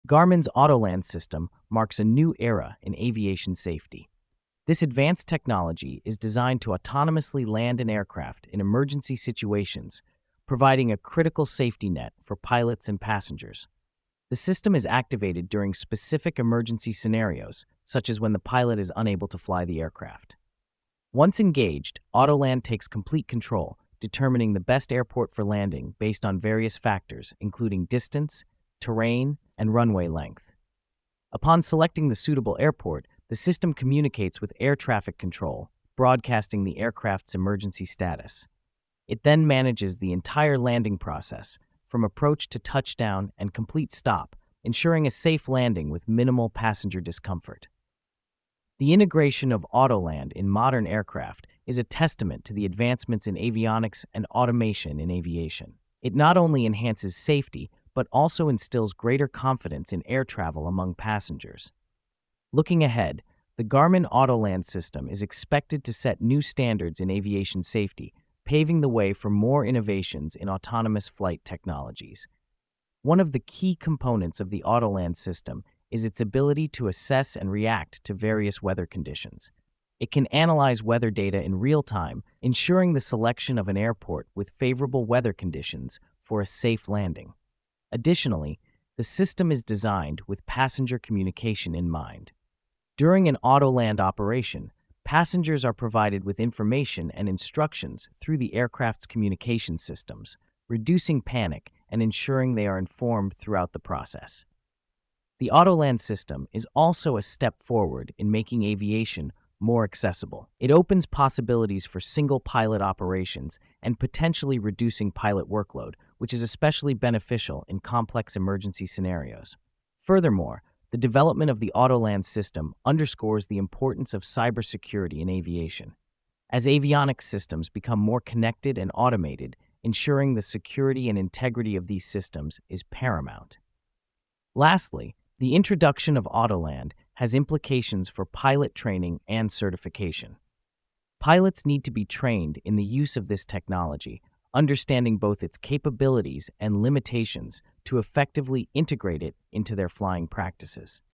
Garmin's Autoland system marks a new era in aviation safety. This advanced technology is designed to autonomously land an aircraft in emergency situations, providing a critical safety net for pilots and passengers. The system is activated during specific emergency scenarios, such as when the pilot is unable to fly the aircraft. Once engaged, Autoland takes complete control, determining the best airport for landing based on various factors, including distance, terrain, and runway length. Upon selecting the suitable airport, the system communicates with air traffic control, broadcasting the aircraft's emergency status. It then manages the entire landing process, from approach to touchdown and complete stop, ensuring a safe landing with minimal passenger discomfort. The integration of Autoland in modern aircraft is a testament to the advancements in avionics and automation in aviation. It not only enhances safety, but also instills greater confidence in air travel among passengers. Looking ahead, the Garmin Autoland system is expected to set new standards in aviation safety, paving the way for more innovations in autonomous flight technologies. One of the key components of the Autoland system is its ability to assess and react to various weather conditions. It can analyze weather data in real time, ensuring the selection of an airport with favorable weather conditions for a safe landing. Additionally, the system is designed with passenger communication in mind. During an Autoland operation, passengers are provided with information and instructions through the aircraft's communication systems, reducing panic and ensuring they are informed throughout the process. The Autoland system is also a step forward in making aviation more accessible. It opens possibilities for single-pilot operations and potentially reducing pilot workload, which is especially beneficial in complex emergency scenarios. Furthermore, the development of the Autoland system underscores the importance of cybersecurity in aviation. As avionics systems become more connected and automated, ensuring the security and integrity of these systems is paramount. Lastly, the introduction of Autoland has implications for pilot training and certification. Pilots need to be trained in the use of this technology, understanding both its capabilities and limitations to effectively integrate it into their flying practices.